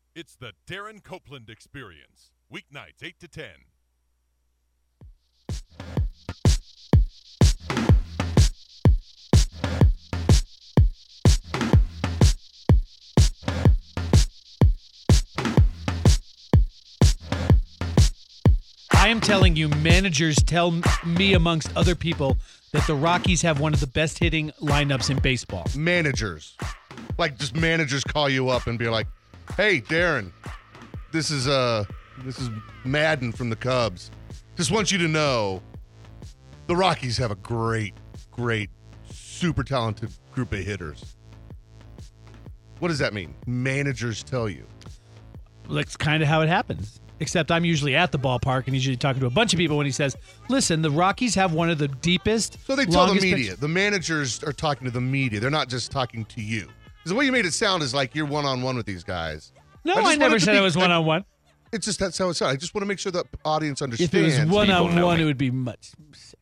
It's the Darren Copeland Experience. Weeknights 8 to 10. I am telling you, managers tell me amongst other people that the Rockies have one of the best hitting lineups in baseball. Managers. Like, just managers call you up and be like, hey, Darren, this is Madden from the Cubs. Just want you to know the Rockies have a great, super talented group of hitters. What does that mean? Managers tell you. That's kind of how it happens. Except I'm usually at the ballpark and he's usually talking to a bunch of people when he says, listen, the Rockies have one of the deepest. So they tell the media. The managers are talking to the media. They're not just talking to you. Because the way you made it sound is like you're one-on-one with these guys. No, I never said I was one-on-one. It's just that's how it sounds. I just want to make sure the audience understands. If it was one-on-one, it would be much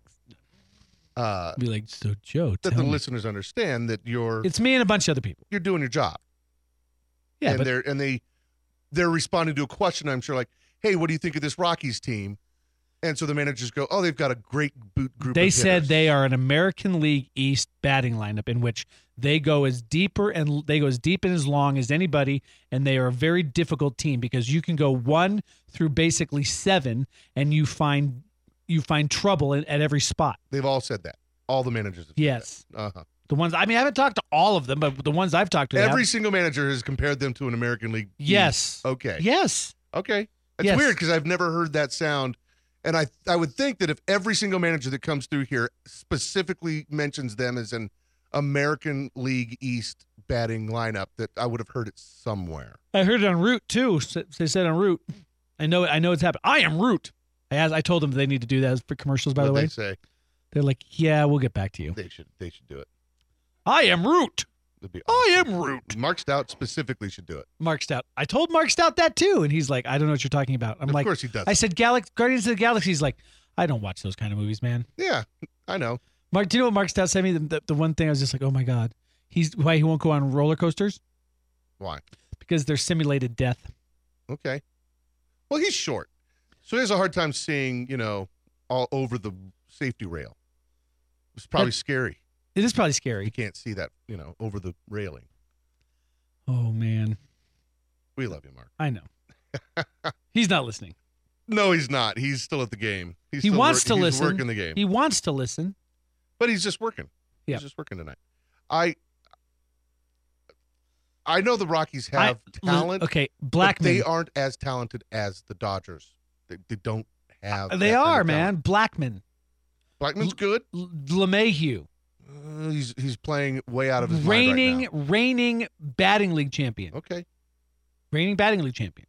be like, so Joe, that the listeners understand that it's me and a bunch of other people. You're doing your job. Yeah, and they're responding to a question, I'm sure, like, hey, what do you think of this Rockies team? And so the managers go, oh, they've got a great group of They hitters. said they are an American League East batting lineup in which they go as deep and as long as anybody, and they are a very difficult team because you can go 1 through basically 7, and you find trouble at every spot. They've all said that. All the managers have said that. Uh-huh. The ones, I haven't talked to all of them, but the ones I've talked to. Every single manager has compared them to an American League Yes. East. Okay. Yes. Okay. It's weird because I've never heard that sound. And I would think that if every single manager that comes through here specifically mentions them as an American League East batting lineup, that I would have heard it somewhere. I heard it on Root, too. They said on Root. I know it's happened. I am Root. I told them they need to do that for commercials, by the way. What'd they say? They're like, yeah, we'll get back to you. They should do it. I am Root. Awesome. I am Root. Mark Stout specifically should do it. Mark Stout. I told Mark Stout that too, and he's like, I don't know what you're talking about. I'm of like, course he does. I said, Guardians of the Galaxy. He's like, I don't watch those kind of movies, man. Yeah, I know. Mark, do you know what Mark Stout sent me? The one thing I was just like, oh my God. Why he won't go on roller coasters? Why? Because they're simulated death. Okay. Well, he's short, so he has a hard time seeing, all over the safety rail. It's probably scary. It is probably scary. You can't see that, over the railing. Oh, man. We love you, Mark. I know. He's not listening. No, he's not. He's still at the game. He wants to listen. He's working the game. He wants to listen. But he's just working. Yeah. He's just working tonight. I know the Rockies have talent. Okay, Blackmon. But they aren't as talented as the Dodgers. They don't have. They are, man. Blackmon. Blackmon's good. LeMahieu. He's playing way out of his mind right now. Reigning batting league champion. Okay. Reigning batting league champion.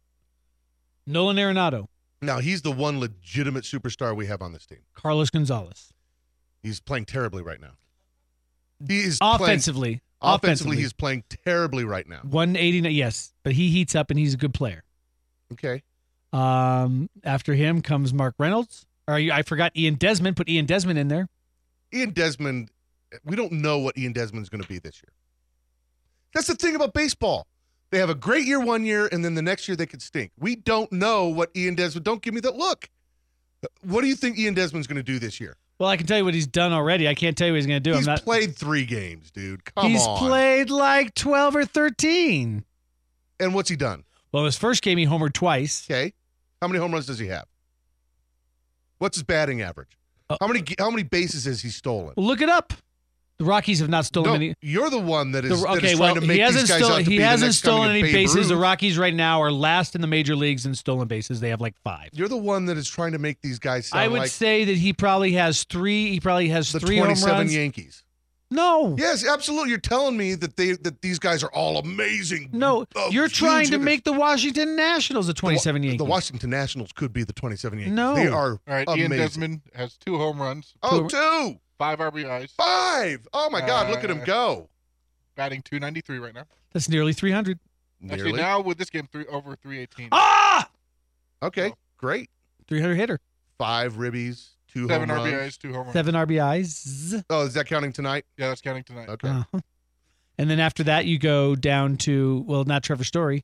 Nolan Arenado. Now, he's the one legitimate superstar we have on this team. Carlos Gonzalez. He's playing terribly right now. He is Offensively, he's playing terribly right now. 189, yes, but he heats up and he's a good player. Okay. After him comes Mark Reynolds. I forgot Ian Desmond. Put Ian Desmond in there. Ian Desmond, we don't know what Ian Desmond's going to be this year. That's the thing about baseball. They have a great year one year, and then the next year they could stink. We don't know what Ian Desmond. Don't give me that look. What do you think Ian Desmond's going to do this year? Well, I can tell you what he's done already. I can't tell you what he's going to do. He's played 3 games, dude. Come on. He's played like 12 or 13. And what's he done? Well, his first game he homered twice. Okay. How many home runs does he have? What's his batting average? How many bases has he stolen? Well, look it up. The Rockies have not stolen any. You're the one that is trying to make these guys out to be the next coming of Babe Ruth. He hasn't stolen any bases. The Rockies right now are last in the major leagues in stolen bases. They have like 5. You're the one that is trying to make these guys sound like. I would say that he probably has 3. He probably has 3 home runs. The 27 Yankees. No. Yes, absolutely. You're telling me that these guys are all amazing. No, you're trying to make the Washington Nationals the 27 Yankees. The Washington Nationals could be the 27 Yankees. No. They are all right, amazing. Ian Desmond has 2 home runs. Oh, 2. 5 RBIs. 5. Oh, my God. Look at him go. Batting .293 right now. That's nearly 300. Actually, now with this game, over 318. Ah! Okay, great. 300 hitter. 5 ribbies, 2 7 home runs. RBIs, 2 home runs. 7 RBIs. Oh, is that counting tonight? Yeah, that's counting tonight. Okay. And then after that, you go down to, well, not Trevor Story,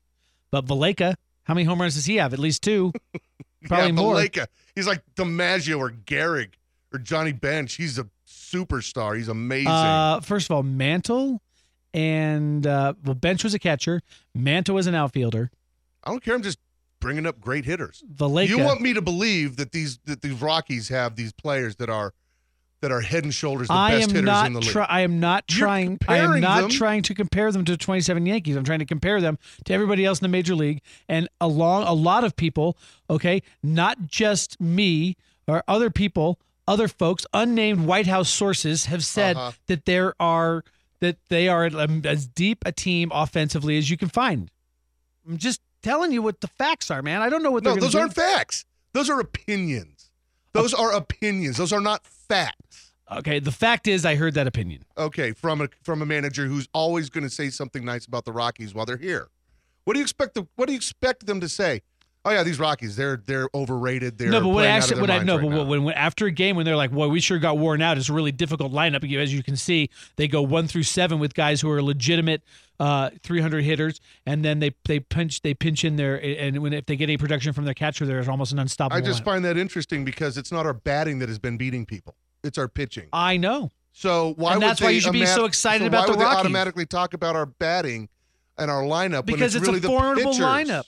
But Valleca, how many home runs does he have? At least 2. Probably more. Valleca. He's like DiMaggio or Gehrig or Johnny Bench. He's a superstar. He's amazing. First of all, Mantle and Bench was a catcher. Mantle was an outfielder. I don't care. I'm just bringing up great hitters. Valleca. You want me to believe that these Rockies have these players that are head and shoulders the best hitters in the league. I am not trying. I am not trying to compare them to the 27 Yankees. I'm trying to compare them to everybody else in the major league, and a lot of people. Okay, not just me or other people, other folks, unnamed White House sources have said that they are as deep a team offensively as you can find. I'm just telling you what the facts are, man. I don't know what they're going to do. No, those aren't facts. Those are opinions. Those are opinions. Those are not facts. Okay, the fact is I heard that opinion. Okay, from a manager who's always going to say something nice about the Rockies while they're here. What do you expect them to say? Oh yeah, these Rockies, they're overrated. They're when after a game when they're like, "Well, we sure got worn out. It's a really difficult lineup." As you can see, they go 1 through 7 with guys who are legitimate 300 hitters, and then they pinch in there, and if they get any production from their catcher, there's almost an unstoppable. I just lineup. find that interesting because it's not our batting that has been beating people; it's our pitching. I know. So why? And that's why you should be so excited about the Rockies. Why would they automatically talk about our batting and our lineup because when it's really a formidable the pitchers? lineup.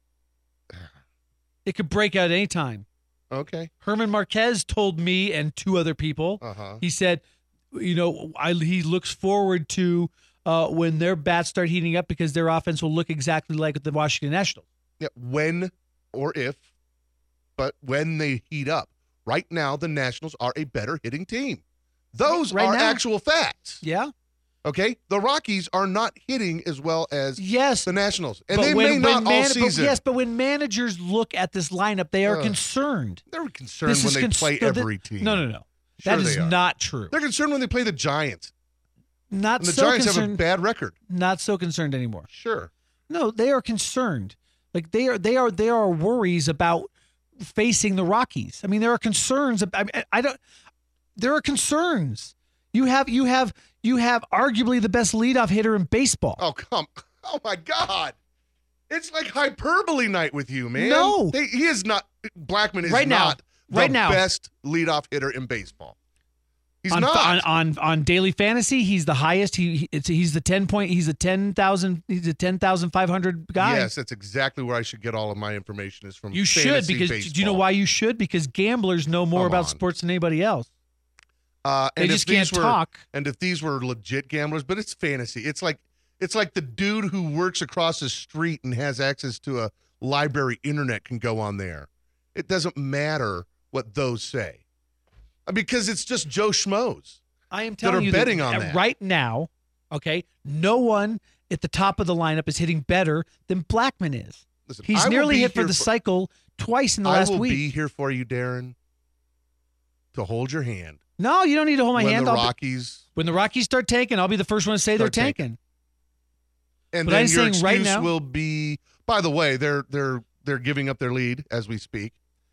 It could break out any time. Okay. Herman Marquez told me and 2 other people. He said, he looks forward to when their bats start heating up because their offense will look exactly like the Washington Nationals. Yeah, when or if, but when they heat up. Right now, the Nationals are a better hitting team. Those are actual facts. Yeah. Okay? The Rockies are not hitting as well as the Nationals. And they may not all season. But when managers look at this lineup, they are concerned. They're concerned when they play every team. No. Sure that is not true. They're concerned when they play the Giants. Not and the so Giants concerned. have a bad record. Not so concerned anymore. Sure. No, they are concerned. Like there are worries about facing the Rockies. I mean, there are concerns. There are concerns. You have arguably the best leadoff hitter in baseball. Oh my God. It's like hyperbole night with you, man. No. He is not. Blackmon is not the best leadoff hitter in baseball. He's not. On daily fantasy, he's the highest. He's the 10,500 guy. Yes, that's exactly where I should get all of my information is from. You should, because baseball. do you know why you should? Because gamblers know more about sports than anybody else. They just can't talk. And if these were legit gamblers, but it's fantasy. It's like the dude who works across the street and has access to a library internet can go on there. It doesn't matter what those say. Because it's just Joe Schmoes. I am telling you betting on that right now. Okay, no one at the top of the lineup is hitting better than Blackmon is. Listen, he's nearly hit for the cycle twice in the last week. I will be here for you, Darren, to hold your hand. No, you don't need to hold my hand. When the Rockies start tanking, I'll be the first one to say they're tanking. And but then your excuse right now, will be. By the way, they're giving up their lead as we speak.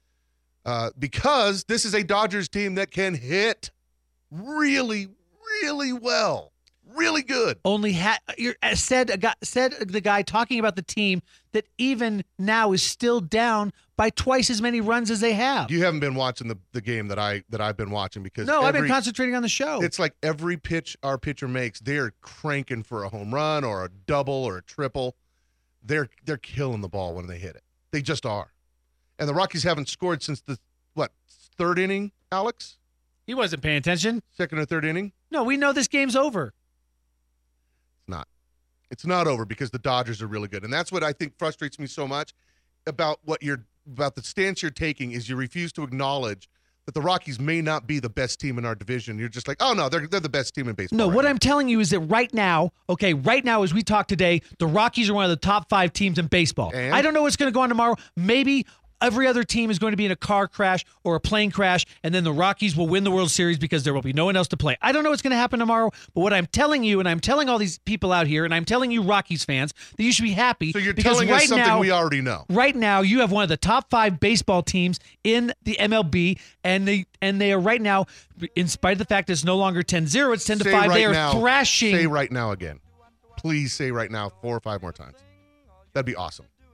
Because this is a Dodgers team that can hit really, really well, really good. Said the guy talking about the team that even now is still down by twice as many runs as they have. You haven't been watching the game that I've been watching because I've been concentrating on the show. It's like every pitch our pitcher makes, they're cranking for a home run or a double or a triple. They're killing the ball when they hit it. They just are. And the Rockies haven't scored since the, third inning, Alex? He wasn't paying attention. Second or third inning? No, we know this game's over. It's not. It's not over because the Dodgers are really good. And that's what I think frustrates me so much about the stance you're taking is you refuse to acknowledge that the Rockies may not be the best team in our division. You're just like, oh, no, they're the best team in baseball. No, what I'm telling you is that right now as we talk today, the Rockies are one of the top 5 teams in baseball. And? I don't know what's going to go on tomorrow. Maybe every other team is going to be in a car crash or a plane crash, and then the Rockies will win the World Series because there will be no one else to play. I don't know what's going to happen tomorrow, but what I'm telling you, and I'm telling all these people out here, and I'm telling you Rockies fans, that you should be happy. So you're telling us something we already know. Right now, you have one of the top 5 baseball teams in the MLB, and they are right now, in spite of the fact that it's no longer 10-0, it's 10-5, right they are now, thrashing. Say right now again. Please say right now 4 or 5 more times. That'd be awesome.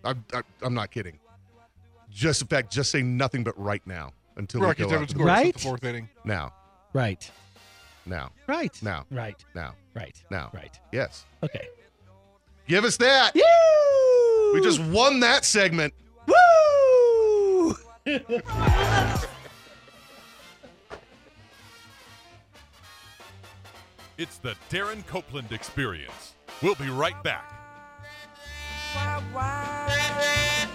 I'm not kidding. Just in fact, just say nothing but right now until we Rockies go haven't up. scored Right? since the 4th inning. Now, Right. now, Right. now, Right. now, Right. now. Right. Yes. Okay. Give us that. Woo! We just won that segment. Woo! It's the Darren Copeland Experience. We'll be right back.